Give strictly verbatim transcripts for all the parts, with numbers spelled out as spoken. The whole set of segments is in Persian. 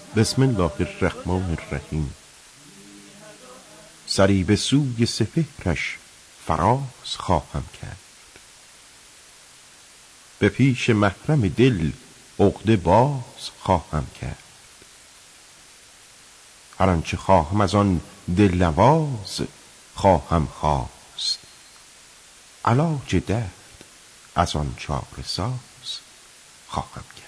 بسم الله الرحمن الرحیم. سری به سوی سپهرش فراز خواهم کرد، به پیش محرم دل عقده باز خواهم کرد. هر آنچه خواهم از آن دلنواز خواهم خواست، علاج درد از آن چاره ساز خواهم کرد.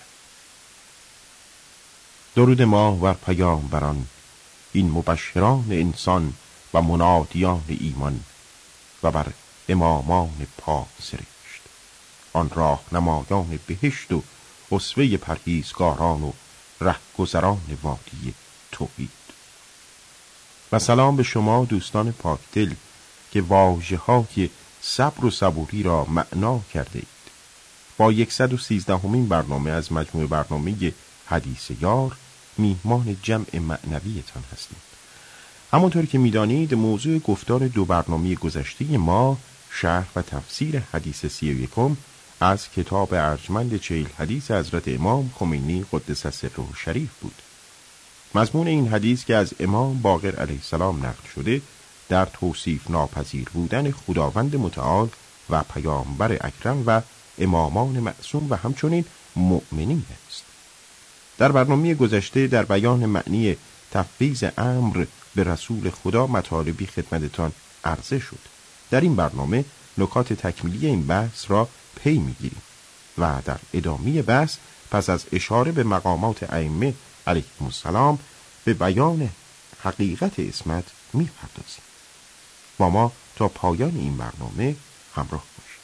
درود ما بر پیامبران، این مبشران انسان و منادیان ایمان، و بر امامان پاک سرشت، آن راهنمایان بهشت و اسوه پرهیزگاران و رهگذران وادی توحید. و سلام به شما دوستان پاکدل که واژه‌های صبر و صبوری را معنا کرده اید. با صد و سیزدهمین برنامه از مجموعه برنامه حدیث یار میهمان جمع معنویتان هستیم. همونطور که میدانید موضوع گفتار دو برنامه گذشته ما شرح و تفسیر حدیث سی و یکم از کتاب ارجمند چهل حدیث حضرت امام خمینی قدس سره شریف بود. مضمون این حدیث که از امام باقر علیه السلام نقل شده در توصیف ناپذیر بودن خداوند متعال و پیامبر اکرم و امامان معصوم و همچنین مؤمنین است. در برنامه گذشته در بیان معنی تفویض امر به رسول خدا مطالبی خدمتتان عرضه شد. در این برنامه نکات تکمیلی این بحث را پی میگیریم و در ادامه بحث پس از اشاره به مقامات ائمه علیهم السلام به بیان حقیقت عصمت میپردازیم. با ما تا پایان این برنامه همراه باشید.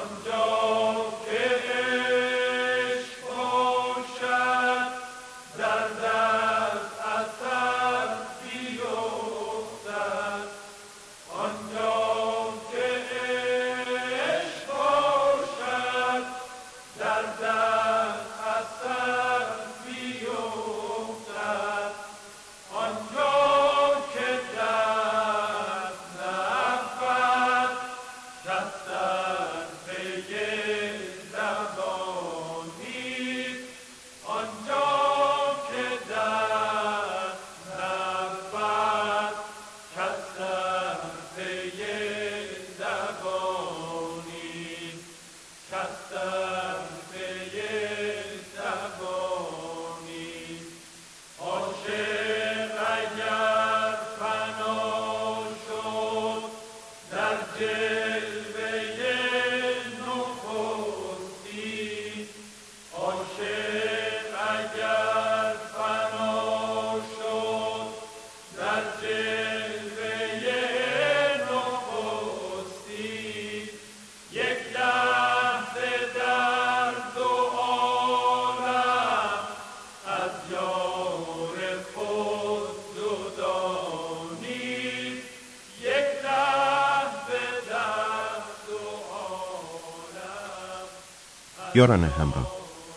یاران همراه،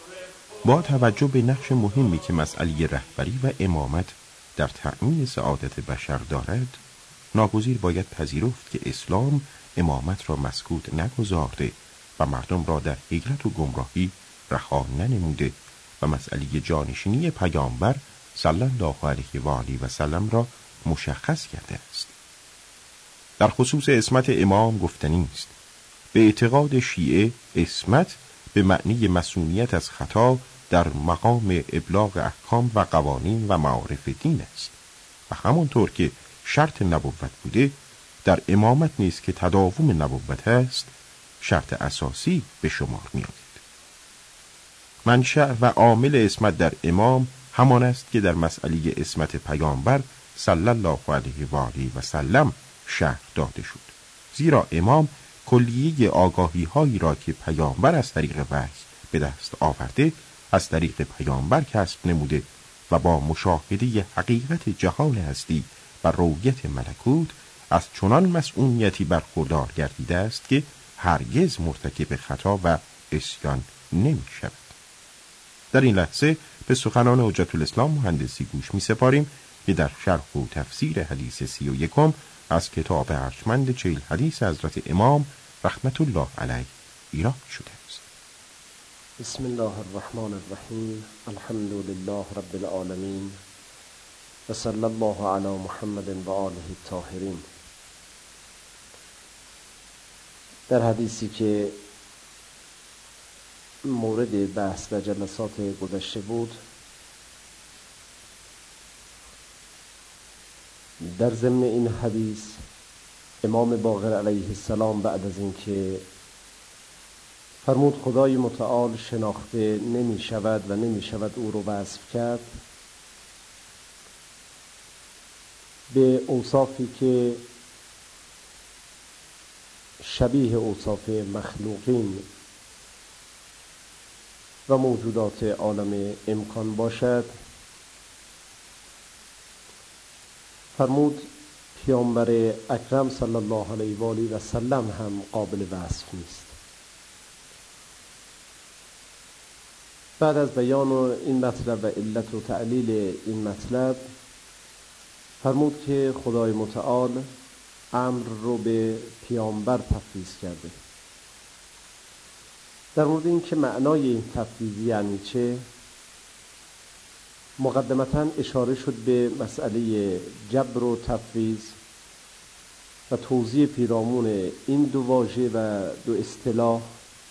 با توجه به نقش مهمی که مسئله رهبری و امامت در تأمین سعادت بشر دارد، ناگزیر باید پذیرفت که اسلام امامت را مسکوت نگذارده و مردم را در حیرت و گمراهی رها ننموده و مسئله جانشینی پیامبر صلی الله علیه و آله و سلم را مشخص کرده است. در خصوص عصمت امام گفتنی است: به اعتقاد شیعه عصمت به معنی مسئولیت از خطا در مقام ابلاغ احکام و قوانین و معارف دین است و همانطور که شرط نبوت بوده در امامت نیست که تداوم نبوت است شرط اساسی به شمار می آید. منشأ و عامل عصمت در امام همان است که در مسئله عصمت پیامبر صلی الله علیه و آله و سلم شرح داده شد، زیرا امام کلیه آگاهی هایی را که پیامبر از طریق وحی به دست آورده از طریق پیامبر کسب نموده و با مشاهده حقیقت جهان هستی و رؤیت ملکوت از چنان مسئولیتی برخوردار گردیده است که هرگز مرتکب خطا و عصیان نمی شود. در این لحظه به سخنان حجت الاسلام مهندسی گوش می سپاریم که در شرح و تفسیر حدیث سی و یکم از کتاب ارجمند چهل حدیث حضرت امام رحمت الله علیه ایراد شده است. بسم الله الرحمن الرحیم. الحمد لله رب العالمین و صلی الله علی محمد و آله الطاهرین. در حدیثی که مورد بحث و جلسات گذشته بود، در ضمن این حدیث امام باقر علیه السلام بعد از اینکه فرمود خدای متعال شناخته نمی شود و نمی شود او رو وصف کرد، به اوصافی که شبیه اوصاف مخلوقین و موجودات عالم امکان باشد فرمود پیامبر اکرم صلی الله علیه و آله و سلم هم قابل وصف نیست. بعد از بیان این مطلب و علت و تعلیل این مطلب فرمود که خدای متعال امر رو به پیامبر تفویض کرده. در مورد این که معنای این تفویض یعنی چه، مقدمتاً اشاره شد به مسئله جبر و تفویض و توضیح پیرامون این دو واژه و دو اصطلاح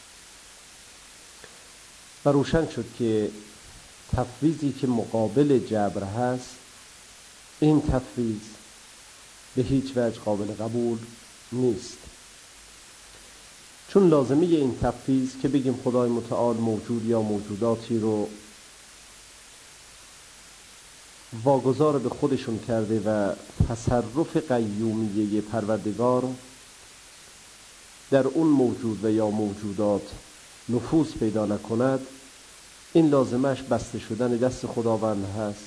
و روشن شد که تفویضی که مقابل جبر هست، این تفویض به هیچ وجه قابل قبول نیست، چون لازمه این تفویض که بگیم خدای متعال موجود یا موجوداتی رو واگذار به خودشون کرده و تصرف قیومیه پروردگار در اون موجود و یا موجودات نفوذ پیدا نکند، این لازمش بسته شدن دست خداوند هست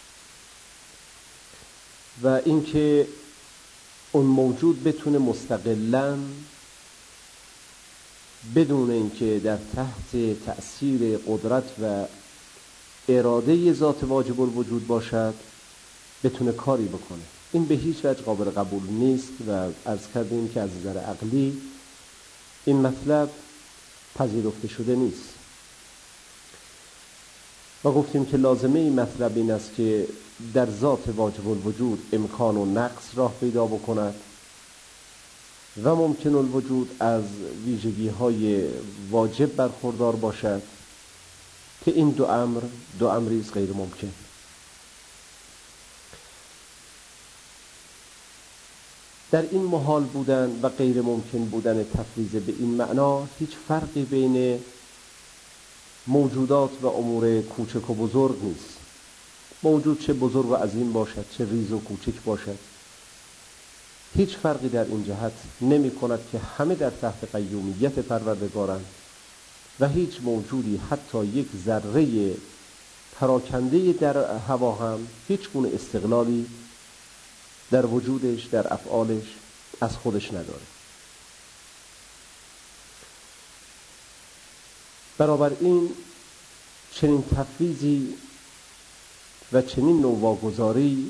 و اینکه اون موجود بتونه مستقلاً بدون اینکه در تحت تأثیر قدرت و اراده ذات واجب الوجود باشد بتونه کاری بکنه، این به هیچ وجه قابل قبول نیست و عرض کردیم که از نظر عقلی این مطلب پذیرفته شده نیست و گفتیم که لازمه این مطلب این است که در ذات واجب الوجود امکان و نقص راه پیدا بکند و ممکن الوجود از ویژگی های واجب برخوردار باشد که این دو امر دو امری است غیر ممکن. در این محال بودن و غیر ممکن بودن تفویض به این معنا هیچ فرقی بین موجودات و امور کوچک و بزرگ نیست. موجود چه بزرگ و عظیم باشد، چه ریز و کوچک باشد، هیچ فرقی در این جهت نمی کند که همه در تحت قیومیت پروردگارند و هیچ موجودی حتی یک ذره پراکنده در هوا هم هیچ گونه استقلالی در وجودش، در افعالش از خودش نداره. بنابراین چنین تفویضی و چنین نوع واگذاری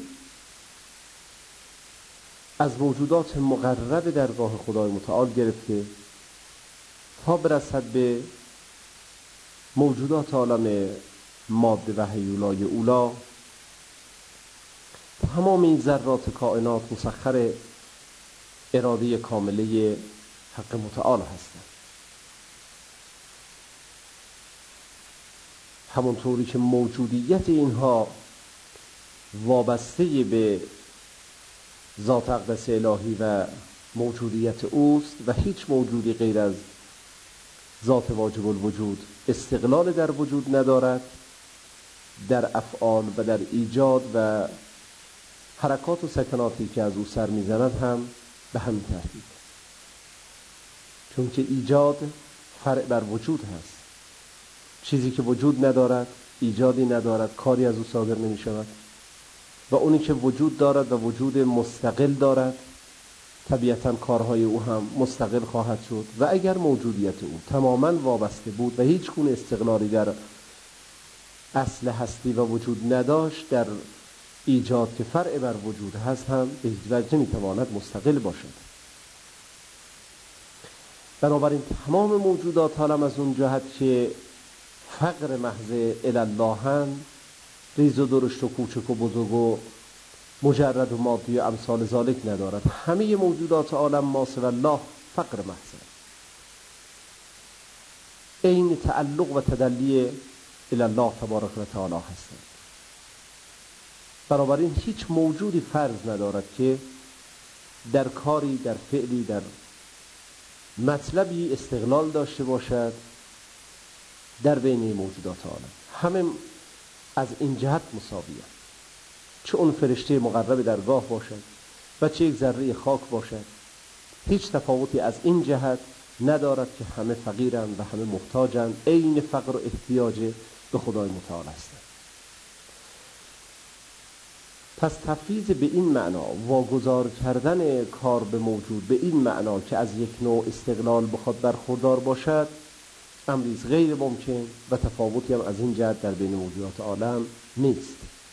از موجودات مقرب درگاه خدای متعال گرفته تا برسد به موجودات عالم ماده و هیولای اولا، تمام این ذرات کائنات مسخر اراده کامله حق متعال هستند. همونطوری که موجودیت اینها وابسته به ذات اقدس الهی و موجودیت اوست و هیچ موجودی غیر از ذات واجب الوجود استقلال در وجود ندارد، در افعال و در ایجاد و حرکات و سکناتی که از او سر میزند هم به همین ترتیب، چون که ایجاد فرع بر وجود هست. چیزی که وجود ندارد ایجادی ندارد، کاری از او صادر نمی شود و اونی که وجود دارد و وجود مستقل دارد طبیعتاً کارهای او هم مستقل خواهد شد و اگر موجودیت او تماماً وابسته بود و هیچ گونه استقلالی در اصل هستی و وجود نداشت، در ایجاد که فرع بر وجود هست هم به هیچ وجه نمیتواند مستقل باشد. بنابراین تمام موجودات عالم از اون جهت که فقر محض الاللهن، ریز و درشت و کوچک و بزرگ و مجرد و مادی و امثال ذالک ندارد. همه موجودات عالم ما سوی الله فقر محض، این تعلق و تدلی الله تبارک و تعالی هستند. بنابراین هیچ موجودی فرض ندارد که در کاری، در فعلی، در مطلبی استقلال داشته باشد در بین موجودات عالم. همه از این جهت مساویه، چه اون فرشته مقرب درگاه باشد و چه یک ذره خاک باشد، هیچ تفاوتی از این جهت ندارد که همه فقیرند و همه محتاجند. عین فقر و احتیاج به خدای متعال هستند. پس تفویض به این معنا، واگذار کردن کار به موجود به این معنا که از یک نوع استقلال بخواد برخوردار باشد، امری غیر ممکن و تفاوتی هم از این جهت در بین موجودات عالم نیست.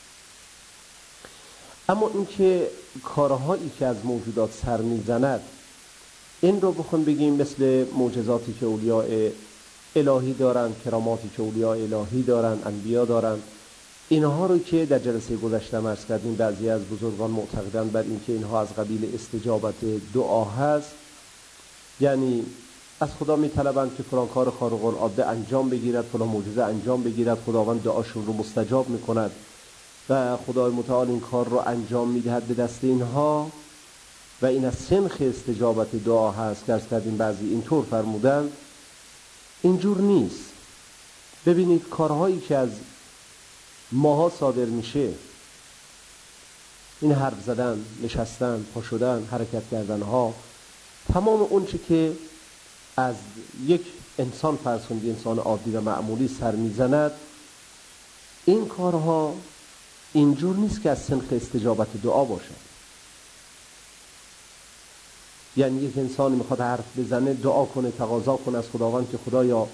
اما اینکه کارهایی که از موجودات سر میزند، این رو بخون بگیم مثل معجزاتی که اولیاء الهی دارن، کراماتی که اولیاء الهی دارن، انبیا دارن، اینها رو که در جلسه گذشته عرض کردیم، بعضی از بزرگان معتقدند بر اینکه اینها از قبیل استجابت دعا هست، یعنی از خدا میطلبند که فلان کار خارق العاده انجام بگیرد، فلان معجزه انجام بگیرد، خداوند دعاشون رو مستجاب میکند و خدای متعال این کار رو انجام میدهد به دست اینها و این از سنخ استجابت دعا هست که از کردیم بعضی اینطور فرمودند. اینجور نیست. ببینید کارهایی که از ماها صادر میشه، این حرف زدن، نشستن، پا شدن، حرکت کردن ها، تمام اون چه که از یک انسان فرض کنید انسان عادی و معمولی سر میزند، این کارها اینجور نیست که از سنخ استجابت دعا باشد. یعنی یک انسانی میخواد حرف بزنه، دعا کنه، تقاضا کنه از خداوند که خدایا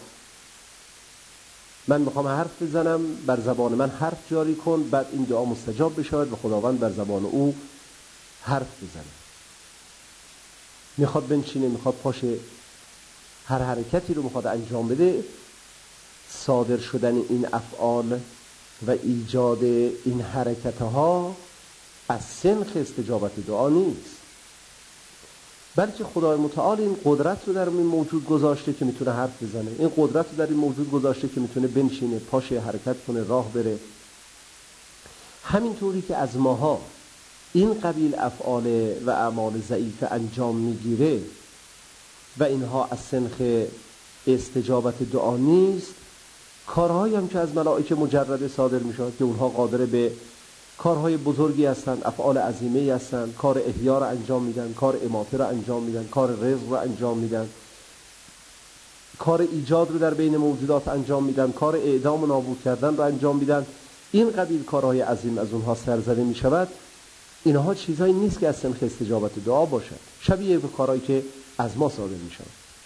من میخوام حرف بزنم، بر زبان من حرف جاری کن، بعد این دعا مستجاب بشود و خداوند بر زبان او حرف بزنه. میخواد بنشینه، میخواد پاشه، هر حرکتی رو میخواد انجام بده، صادر شدن این افعال و ایجاد این حرکتها از سنخ استجابت دعا نیست، بلکه خدای متعال این قدرت رو در این موجود گذاشته که میتونه حرف بزنه، این قدرت رو در این موجود گذاشته که میتونه بنشینه، پاشه، حرکت کنه، راه بره. همینطوری که از ماها این قبیل افعال و اعمال ضعیف انجام میگیره و اینها از سنخ استجابت دعا نیست، کارهایی هم که از ملائکه مجرده صادر میشود که اونها قادر به کارهای بزرگی هستند، افعال عظیمه هستند، کار احیا رو انجام میدن، کار اماته رو انجام میدن، کار رزق رو انجام میدن، کار ایجاد رو در بین موجودات انجام میدن، کار اعدام و نابود کردن رو انجام میدن. این قبیل کارهای عظیم از اونها سرزده میشود. اینها چیزایی نیست که از سنخ استجابت دعا باشد، شبیه به کارهایی که از ما صادر میشود.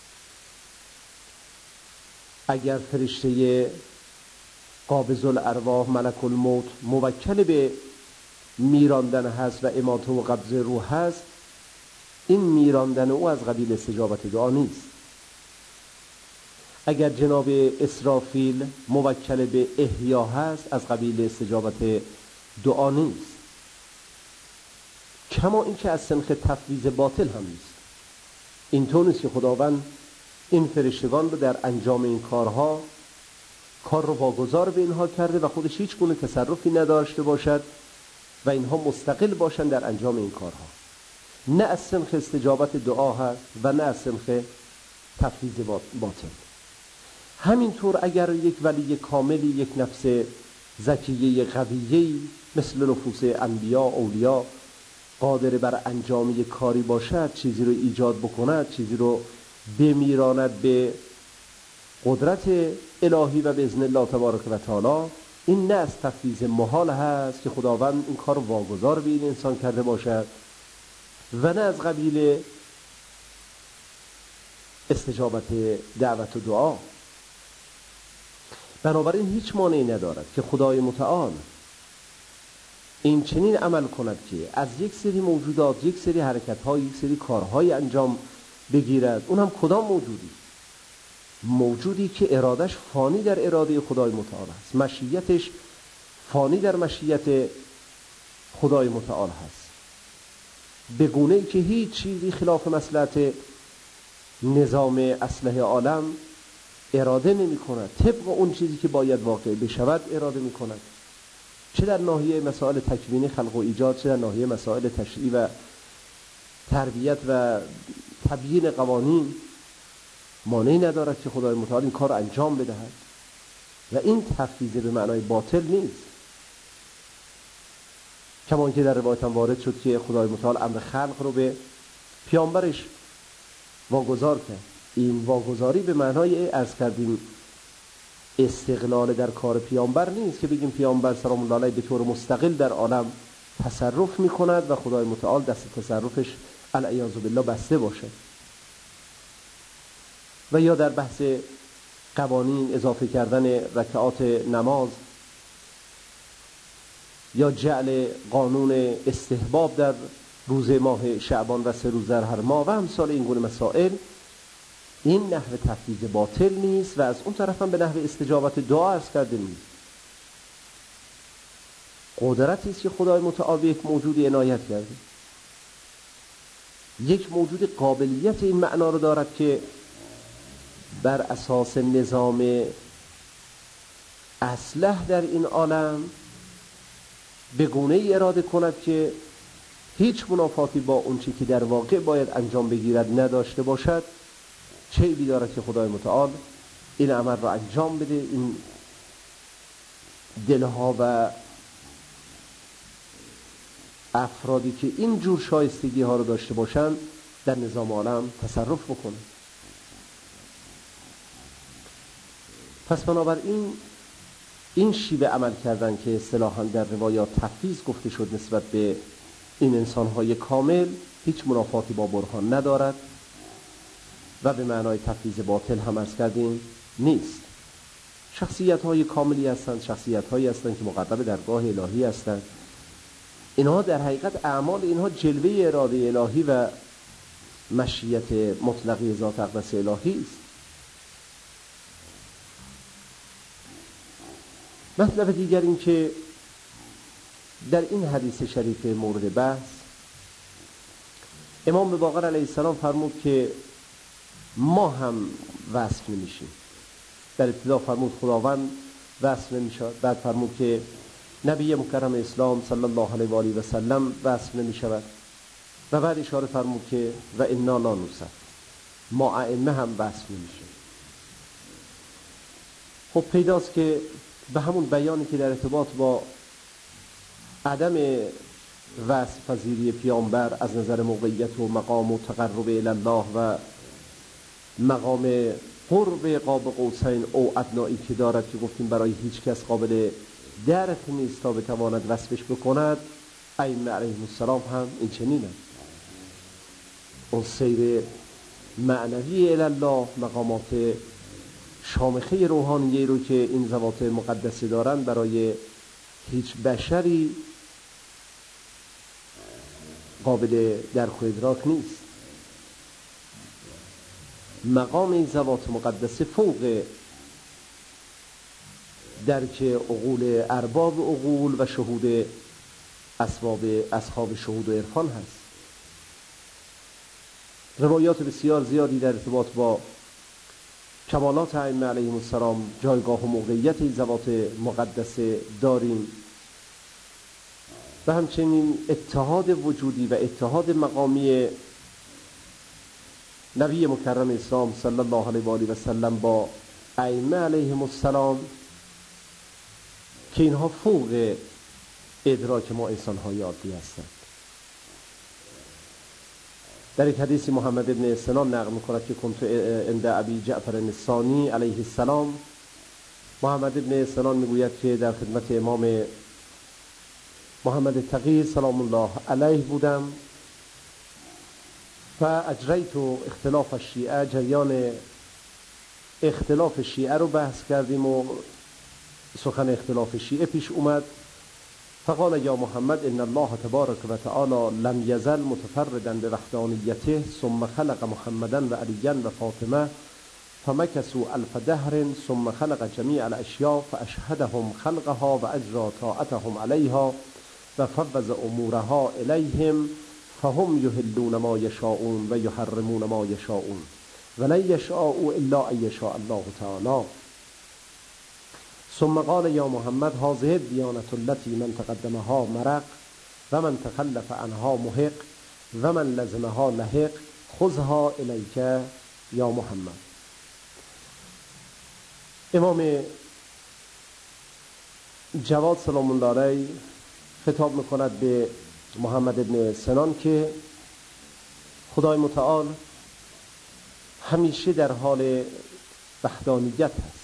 اگر فرشته قابض الارواح ملک الموت موکل به میراندن هست و اماته و قبض روح هست، این میراندن او از قبیل استجابت دعا نیست. اگر جناب اسرافیل موکل به احیا هست، از قبیل استجابت دعا نیست. کما این که از سنخ تفویض باطل هم نیست. اینطور نیست که خداوند این فرشتگان رو در انجام این کارها کار رو واگذار به اینها کرده و خودش هیچ گونه تصرفی نداشته باشد و اینها مستقل باشند در انجام این کارها. نه از سنخ استجابت دعا هست و نه از سنخ تفویض باطل. همینطور اگر یک ولی کاملی، یک نفس زکیه قویه مثل نفوس انبیا اولیا قادر بر انجام یک کاری باشد، چیزی رو ایجاد بکند، چیزی رو بمیراند به قدرت الهی و باذن الله تبارک و تعالی، این نه از تفویض محال هست که خداوند این کار واگذار به این انسان کرده باشد و نه از قبیل استجابت دعوت و دعا. بنابراین هیچ مانعی ندارد که خدای متعال این چنین عمل کند که از یک سری موجودات یک سری حرکت‌های، یک سری کارهای انجام بگیرد. اون هم کدام موجودی؟ موجودی که ارادش فانی در اراده خدای متعال است، مشیتش فانی در مشیت خدای متعال هست، به گونه ای که هیچ چیزی خلاف مصلحت نظام اصلح عالم اراده نمی کند، طبق اون چیزی که باید واقع بشود اراده می کند، چه در ناحیه مسائل تکوینی خلق و ایجاد، چه در ناحیه مسائل تشریع و تربیت و تبیین قوانین. مانعی ندارد که خدای متعال این کار رو انجام بدهد و این تفویض به معنای باطل نیست. کما اینکه در روایت هم وارد شد که خدای متعال امر خلق رو به پیامبرش واگذار کرد. این واگذاری به معنای عرض کردیم استقلال در کار پیامبر نیست که بگیم پیامبر سلام الله علیه به طور مستقل در عالم تصرف میکند و خدای متعال دست تصرفش العیاذ بالله بسته باشه. و یا در بحث قوانین اضافه کردن رکعات نماز یا جعل قانون استحباب در روز ماه شعبان و سه روز در هر ماه و امثال این گونه مسائل، این نحو تفویض باطل نیست و از اون طرف هم به نحو استجابت دعا عرض کرده نیست. قدرتی است که خدای متعال به یک موجودی عنایت کرده، یک موجود قابلیت این معنا رو دارد که بر اساس نظام اصلح در این عالم به گونه ای اراده کند که هیچ منافاتی با اون چیزی که در واقع باید انجام بگیرد نداشته باشد. چه عیبی دارد که خدای متعال این عمل را انجام بده، این دلها و افرادی که این جور شایستگی ها رو داشته باشند در نظام عالم تصرف بکنه. پس بنابراین این شیوه عمل کردن که اصطلاحاً در روایات تفویض گفته شد نسبت به این انسان‌های کامل هیچ منافاتی با برهان ندارد و به معنای تفویض باطل هم عرض کردیم نیست. شخصیت‌های کاملی هستند، شخصیت‌هایی هستند که مقرب درگاه الهی هستند. اینها در حقیقت اعمال اینها جلوه اراده الهی و مشیت مطلقی ذات اقدس الهی است. مطلب دیگر این که در این حدیث شریف مورد بحث امام باقر علیه السلام فرمود که ما هم وصف نمیشیم. در ابتدا فرمود خداوند وصف نمیشود، بعد فرمود که نبی مکرم اسلام صلی الله علیه و آله و سلم وصف نمیشود و بعد اشاره فرمود که و انا لا نوصف، ما ائمه هم وصف نمیشیم. خب پیداست که به همون بیانی که در ارتباط با عدم وصف پذیری پیامبر از نظر موقعیت و مقام و تقرب الی الله و مقام قرب قاب قوسین او ادنایی که دارد که گفتیم برای هیچ کس قابل درک نیست تا بتواند وصفش بکند، ائمه علیهم السلام هم این چنینه. اون سیر معنوی الی الله، مقامات شامخه روحانیه رو که این ذوات مقدسه دارن برای هیچ بشری قابل درک و ادراک نیست. مقام این ذوات مقدسه فوق درک عقول ارباب عقول و شهود اسباب اصحاب شهود و عرفان هست. روایات بسیار زیادی در ارتباط با کمالات ائمه علیهم السلام، جایگاه و موقعیت این ذوات مقدسه داریم و همچنین اتحاد وجودی و اتحاد مقامی نبی مکرم اسلام صلی الله علیه و آله و سلم با ائمه علیهم السلام که اینها فوق ادراک ما انسان‌های عادی هستند. در یک حدیث محمد ابن سنان نقل می‌کند که کنت عند ابی جعفر الثانی علیه السلام. محمد ابن سنان میگوید که در خدمت امام محمد تقی سلام الله علیه بودم و اجریت اختلاف الشیعه، جریان اختلاف شیعه رو بحث کردیم و سخن اختلاف شیعه پیش اومد. فقال یا محمد ان الله تبارک و تعالی لم یزل متفردا بوحدانیته ثم خلق محمدا و علیا و فاطمه فمکثوا الف دهر ثم خلق جمیع الاشیاء فاشهدهم خلقها و اجرا طاعتهم علیها و فوض امورها الیهم فهم یحلون ما یشاءون و یحرمون ما یشاءون ولن یشاءوا الا ان یشاء الله تعالی. ثم قال یا محمد هذه الدیانة التي من تقدمها مرق و من تخلف عنها محق و من لزمها لحق خذها الیک یا محمد. امام جواد سلام الله علیه خطاب میکند به محمد ابن سنان که خدای متعال همیشه در حال وحدانیت هست،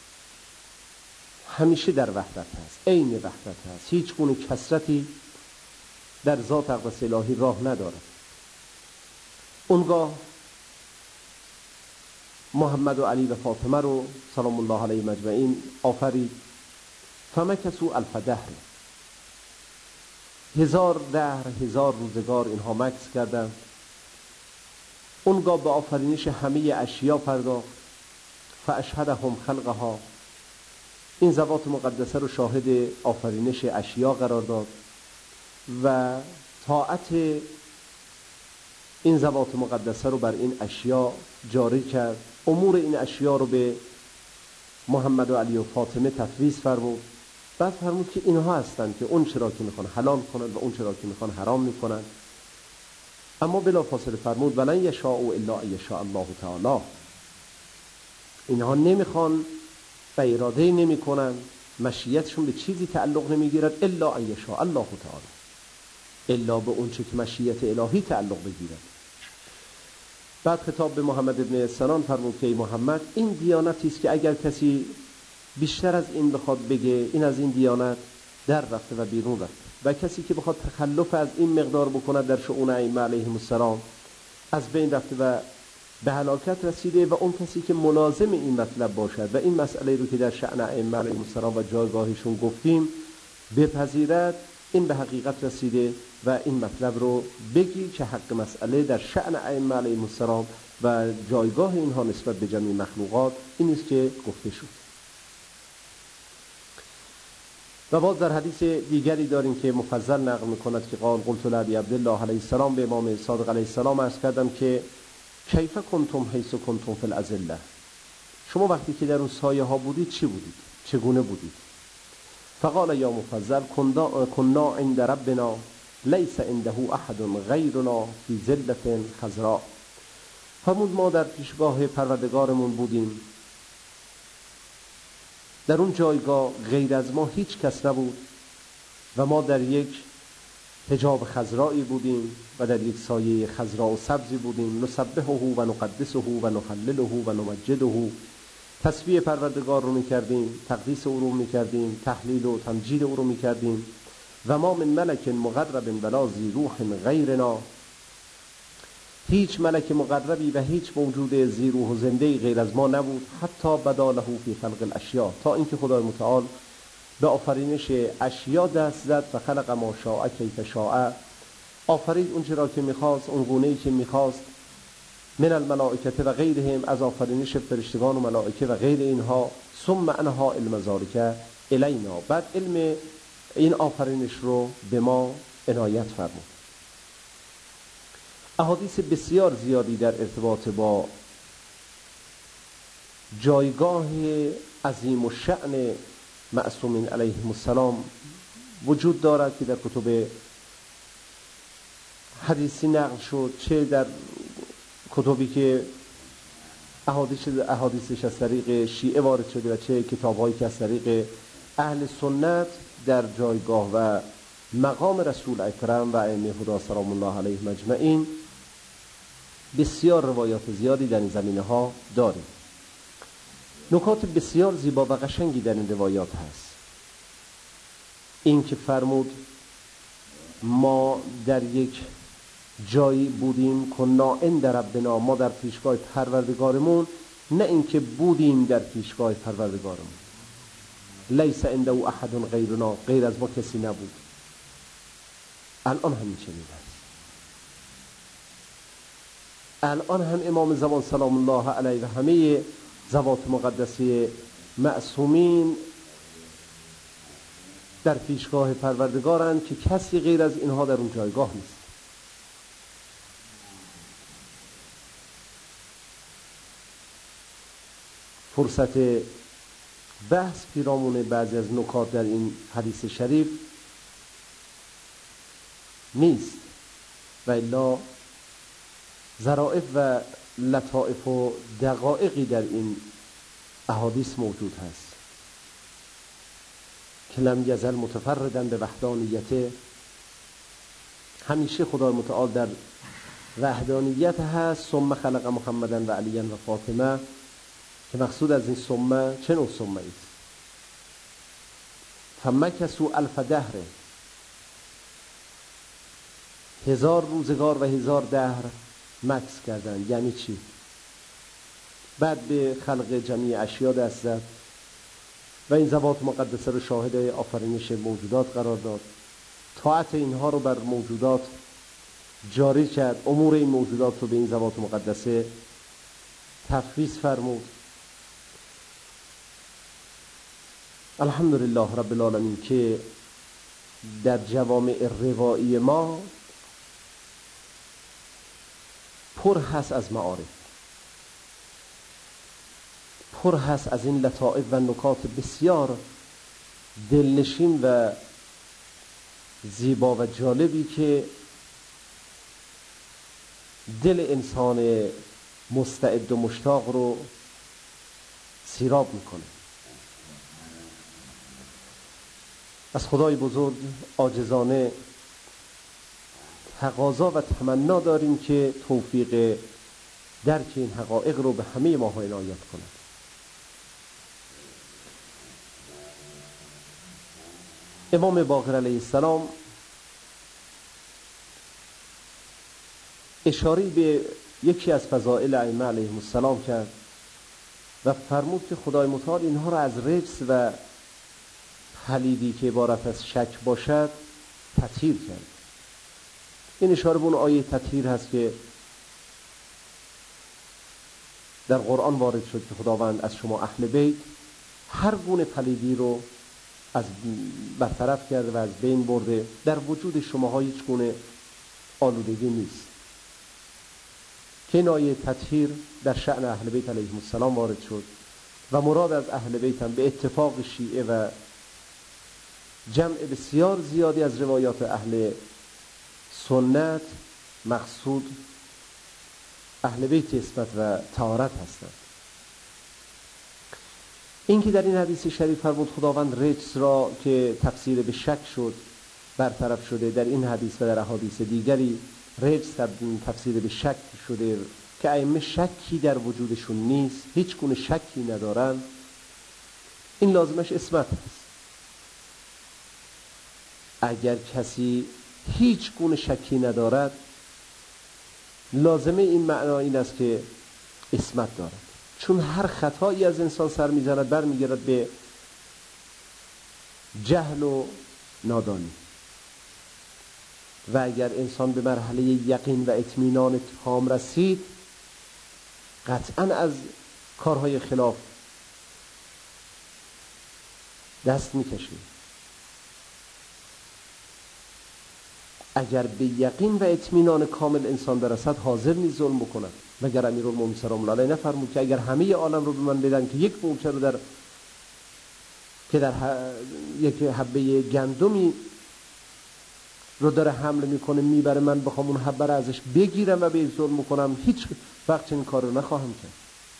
همیشه در وحدت هست، عین وحدت هست، هیچ گونه کثرتی در ذات اقدس الهی راه ندارد. اونگاه محمد و علی و فاطمه رو سلام الله علیه مجمعین آفرید. فمکثوا الف دهر، هزار دهر، هزار روزگار اینها مکث کردند. اونگاه به آفرینش همه اشیا پرداخت. فاشهدهم خلقها، این ذوات مقدسه رو شاهد آفرینش اشیا قرار داد و طاعت این ذوات مقدسه رو بر این اشیا جاری کرد. امور این اشیا رو به محمد و علی و فاطمه تفویض فرمود. بعد فرمود که اینها هستند که اون چرا که میخوان حلال کنند و اون چرا که میخوان حرام میکنند. اما بلا فاصله فرمود ولن یشاءوا الا ان یشاء الله تعالی، اینها نمیخوان و اراده نمیکنن، مشیتشون به چیزی تعلق نمیگیرد الا ان یشاء الله تعالی، الا به اون چه که مشیت الهی تعلق بگیرد. بعد خطاب به محمد ابن سنان فرمود که ای محمد، این دیانتی است که اگر کسی بیشتر از این بخواد بگه این از این دیانت در رفته و بیرون رفته، و کسی که بخواد تخلف از این مقدار بکند در شؤون ائمه علیهم السلام از بین رفته و به هلاکت رسیده، و اون کسی که ملازم این مطلب باشد و این مسئله رو که در شأن ائمه علیهم السلام و جایگاهشون گفتیم بپذیرد، این به حقیقت رسیده و این مطلب رو بگی که حق مسئله در شأن ائمه علیهم السلام و جایگاه اینها نسبت به جمعی مخلوقات این است که گفته شد. و باز در حدیث دیگری داریم که مفضل نقل میکند که قال قلت لعبی عبدالله علیه السلام، به امام صادق علیه السلام عرض کردم که کیف کنتم حیث کنتم فی الازله، شما وقتی که در اون سایه ها بودید چی بودید، چگونه بودید؟ فقال یا مفضل کنا عند ربنا لیس عنده احد غیرنا فی ظلة خضراء، فرمود ما در پیشگاه پروردگارمون بودیم، در اون جایگاه غیر از ما هیچ کس نبود و ما در یک حجاب خضرایی بودیم و در یک سایه خضرا و سبزی بودیم. نسبحه و نقدسه و نهلله و نمجده، تسبیح پروردگار رو میکردیم، تقدیس او رو میکردیم، تحلیل و تمجید او رو میکردیم. و ما من ملک مقرب ولا ذی روح غیرنا، هیچ ملک مقربی و هیچ موجود ذی روح و زنده غیر از ما نبود. حتی بدا له فی خلق الاشیاء، تا اینکه خدای متعال به آفرینش اشیا دست زد و خلق ما شاء کیف شاء، آفرید اون چرا که میخواست، اون گونه‌ای که میخواست، من الملائکه و غیرهم، از آفرینش فرشتگان و ملائکه و غیر اینها. ثم انها علم ذالک الینا، بعد علم این آفرینش رو به ما عنایت فرمود. احادیث بسیار زیادی در ارتباط با جایگاه عظیم و شأن معصومین علیهم السلام وجود دارد که در کتب حدیثی نقل شد، چه در کتبی که احادیث احادیثش از طریق شیعه وارد شده و چه کتاب‌هایی که از طریق اهل سنت در جایگاه و مقام رسول اکرم و ائمه هدی سلام الله علیهم اجمعین. بسیار روایات زیادی در این زمینه ها داریم. نکات بسیار زیبا و قشنگی در این روایات هست. این که فرمود ما در یک جایی بودیم، کنا عند ربنا، ما در پیشگاه پروردگارمون، نه اینکه بودیم در پیشگاه پروردگارمون. لیس عنده احد غیرنا، غیر از ما کسی نبود. الان همین چنین است. الان هم امام زمان سلام الله علیه و همه ذوات مقدسه معصومین در پیشگاه پروردگارند که کسی غیر از اینها در اون جایگاه نیست. فرصت بحث پیرامون بعضی از نکات در این حدیث شریف نیست و الا ظرائف و لطائف و دقایقی در این احادیث موجود هست که لم یزل متفردا به وحدانیته. همیشه خدای متعال در وحدانیت هست. ثم خلق محمدا و علیا و فاطمه، که مقصود از این ثم چه نوع ثم است؟ فمکثوا الف دهر، هزار روزگار و هزار دهر مکث کردند. یعنی چی؟ بعد به خلق جمیع اشیا دست زد و این ذوات مقدسه رو شاهد آفرینش موجودات قرار داد، طاعت اینها رو بر موجودات جاری کرد، امور این موجودات رو به این ذوات مقدسه تفویض فرمود. الحمدلله رب العالمین که در جوامع روایی ما پر هست از معارف، پر هست از این لطائف و نکات بسیار دلنشین و زیبا و جالبی که دل انسان مستعد و مشتاق رو سیراب میکنه. از خدای بزرگ عاجزانه تقاضا و تمنا داریم که توفیق درک این حقایق رو به همه ما عنایت کند. امام باقر علیه السلام اشاره به یکی از فضائل ائمه علیهم السلام کرد و فرمود که خدای متعال اینها را از رجس و پلیدی که عبارت از شک باشد تطهیر کرد. این اشاره به اون آیه تطهیر هست که در قرآن وارد شد که خداوند از شما اهل بیت هر گونه پلیدی رو از برطرف کرده و از بین برده، در وجود شماها هیچ گونه آلودگی نیست. که این آیه تطهیر در شأن اهل بیت علیهم السلام وارد شد و مراد از اهل بیت هم به اتفاق شیعه و جمع بسیار زیادی از روایات اهل سنت مقصود اهل بیت اسمت و طهارت هستند. این که در این حدیث شریف فرمود خداوند رجس را که تفسیر به شک شد برطرف شده، در این حدیث و در احادیث دیگری رجس تفسیر به شک شده که ائمه شکی در وجودشون نیست، هیچ گونه شکی ندارن، این لازمش اسمت هست. اگر کسی هیچ گونه شکی ندارد، لازمه این معنا این است که اسمت دارد، چون هر خطایی از انسان سر میزند برمیگردد به جهل و نادانی. و اگر انسان به مرحله یقین و اطمینان تام رسید، قطعا از کارهای خلاف دست میکشید. اگر به یقین و اطمینان کامل انسان برسد، حاضر نیست ظلم بکند. مگر امیرالمومنین سلام الله علیه نفرمود که اگر همه عالم رو به من بدن که یک مورچه رو در که در ح... یک حبه گندمی رو داره حمل میکنه میبره، من بخوام اون حبه رو ازش بگیرم و به ظلم بکنم، هیچ وقت این کار رو نخواهم کرد.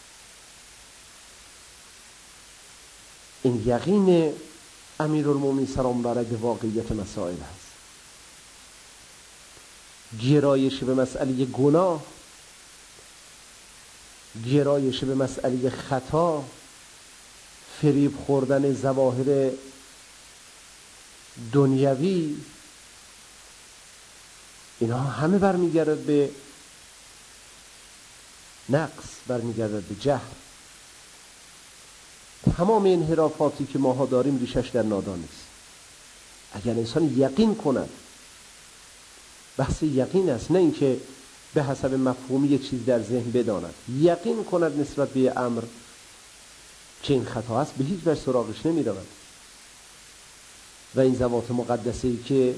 این یقین امیرالمومنین سلام الله علیه به واقعیت مسائل هست. گرایش به مسئله گناه، گرایش به مسئله خطا، فریب خوردن ظواهر دنیوی، اینها همه برمیگردد به نقص، برمیگردد به جهل. تمام انحرافاتی که ماها داریم ریشش در نادانی است. اگر انسان یقین کند، بحث یقین است، نه اینکه به حسب مفهومی یک چیز در ذهن بداند، یقین کند نسبت به امر که این خطا است به هیچ وجه سراغش نمی رود. و این ذوات مقدسه ای که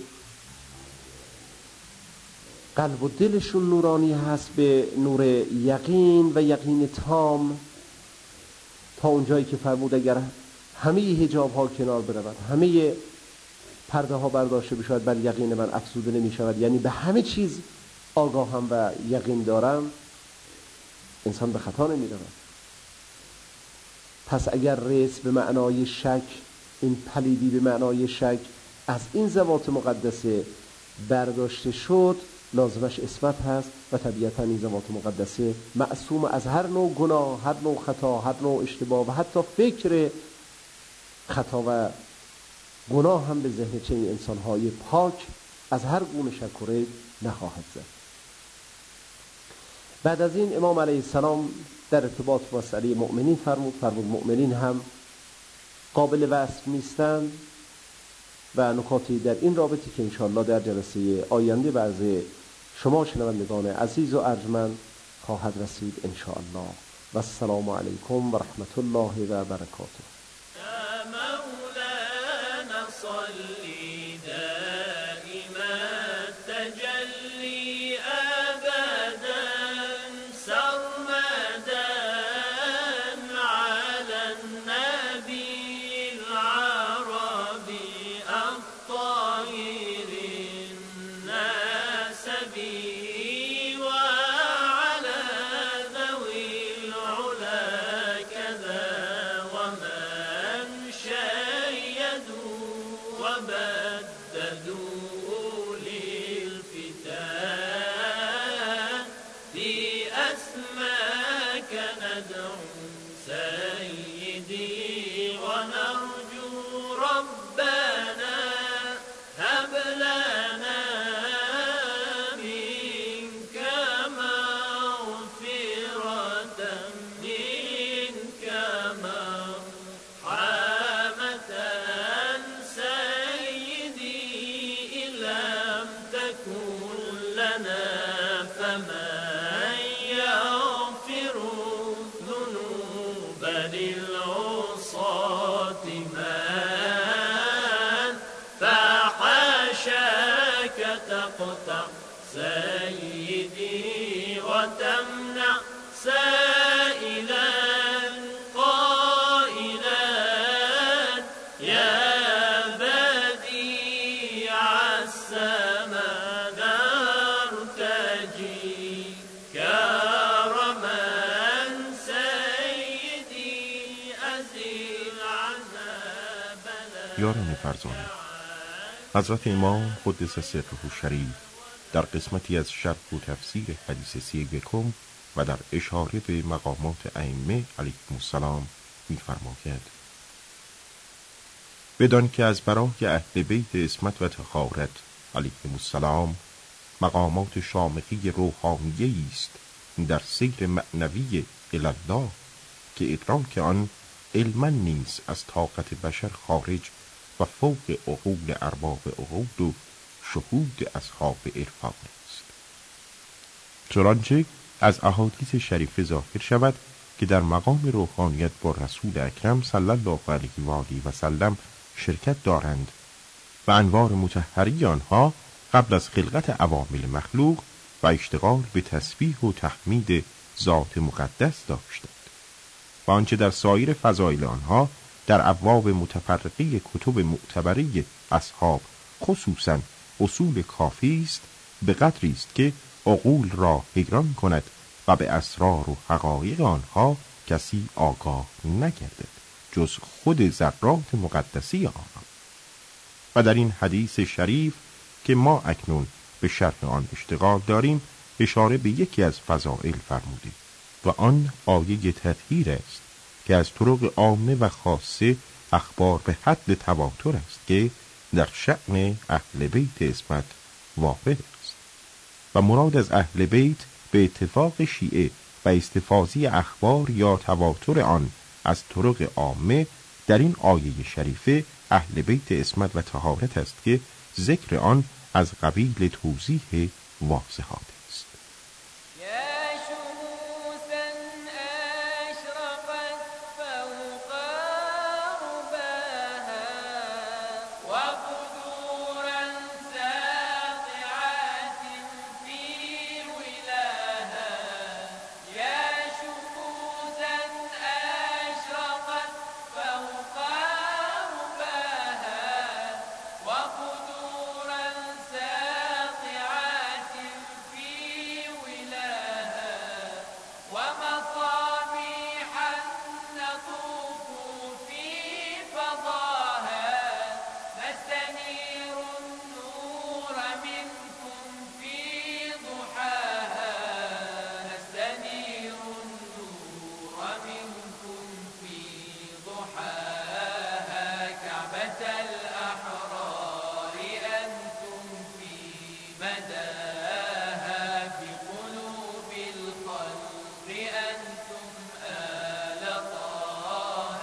قلب و دلشون نورانی هست به نور یقین و یقین تام، تا اونجایی که فرمود اگر همه حجاب ها کنار برود، همه پرده ها برداشته بشود، بر یقین من افزوده نمی شود، یعنی به همه چیز آگاهم و یقین دارم، انسان به خطا نمی رود. پس اگر ریس به معنای شک، این پلیدی به معنای شک از این ذوات مقدسه برداشته شد، لازمش عصمت هست و طبیعتا این ذوات مقدسه معصوم از هر نوع گناه، هر نوع خطا، هر نوع اشتباه و حتی فکر خطا و گناه هم به ذهن چنین انسان‌های پاک از هر گونه شک و ریب نخواهد زد. بعد از این امام علیه السلام در ارتباط با مسئله مؤمنین فرمود فرمود مؤمنین هم قابل وصف نیستند و نکاتی در این رابطه که انشاءالله در جلسه آینده و از شما شنوندگان عزیز و ارجمند خواهد رسید انشاءالله. و السلام علیکم و رحمت الله و برکاته. سيدي وتمنع سائلا قائلا يا بديع السماء نرتجي كرما سيدي أزل عذاب یاران فرزانه، حضرت امام قدس سره الشریف در قسمتی از شرح و تفسیر حدیث سی یکم و در اشاره به مقامات ائمه علیهم السلام می‌فرماید: بدان که از برای اهل بیت عصمت و طهارت علیهم السلام مقامات شامخی روحانیه است در سیر معنوی الی الله که ادراک آن علما نیز از طاقت بشر خارج و فوق عقول ارباب عقول و شهود اصحاب عرفان است. چنانچه از احادیث شریف ظاهر شود که در مقام روحانیت با رسول اکرم صلی الله علیه و آله و سلم شرکت دارند و انوار مطهری آنها قبل از خلقت عوامل مخلوق و اشتغال به تسبیح و تحمید ذات مقدس داشتند و آنچه در سایر فضایل آنها در ابواب متفرقه کتب معتبره اصحاب خصوصاً اصول کافی است، به قدری است که عقول را حیران کند و به اسرار و حقایق آنها کسی آگاه نگردد جز خود ذرات مقدسی آنها. و در این حدیث شریف که ما اکنون به شرح آن اشتغال داریم اشاره به یکی از فضائل فرموده و آن آیه تطهیر است که از طرق عامه و خاصه اخبار به حد تواتر است که در شأن اهل بیت عصمت واقع است و مراد از اهل بیت به اتفاق شیعه و استفاضی اخبار یا تواتر آن از طرق عامه در این آیه شریفه اهل بیت عصمت و طهارت است که ذکر آن از قبیل توضیح واضحات است. يا شموسا أشرقت فوق بداها في قلوب الخلق أنتم آل طه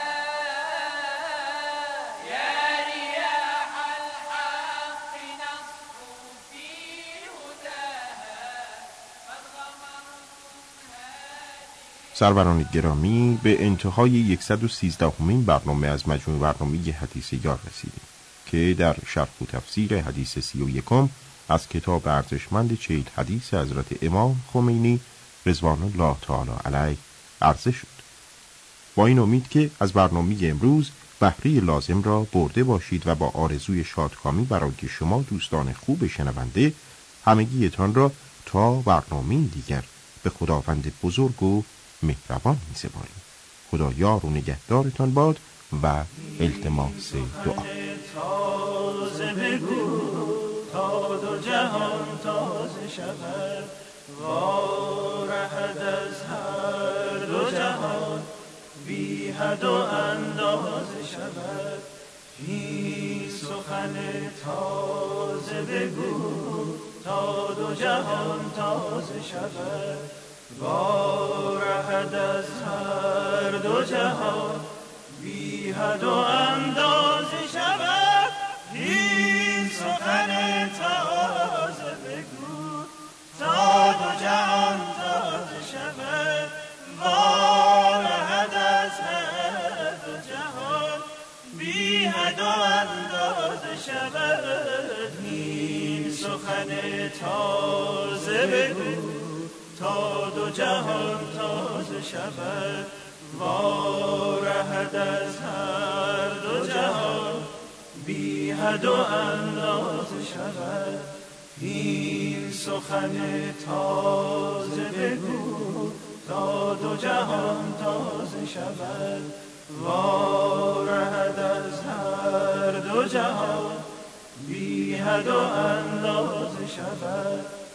يا رياح الحق نصفو في هداها قد غمرتم هذه. سروران گرامی، به انتهای صد و سیزده همین برنامه از مجموع برنامه حدیث یار رسیدیم که در شرح و تفسیر حدیث سی و یکم از کتاب ارزشمند چهل حدیث حضرت امام خمینی رضوان الله تعالی علیه عرضه شد. با این امید که از برنامه امروز بهره لازم را برده باشید و با آرزوی شادکامی برای شما دوستان خوب شنونده همگیتان را تا برنامه دیگر به خداوند بزرگ و مهربان می‌سپاریم. خدا یار و نگهدارتان باد و التماس دعا. تازه بگو تا دو جهان تازه شود وارهد از هر دو جهان بی حد و اندازه شود. این سخن تازه بگو تا دو جهان تازه شود وارهد از هر دو جهان بی حد و اندازه شود. این سخن تازه بگو تا دو جهان تازه شود وارهد از هر دو جهان بی حد و اندازه شود. این سخن تازه بگو تا دو جهان تازه شود وارهد از هر دو جهان بی حد و اندازه شود. این سخن تازه بگو تا دو جهان تازه شود وارهد از هر دو جهان بی حد و اندازه شود.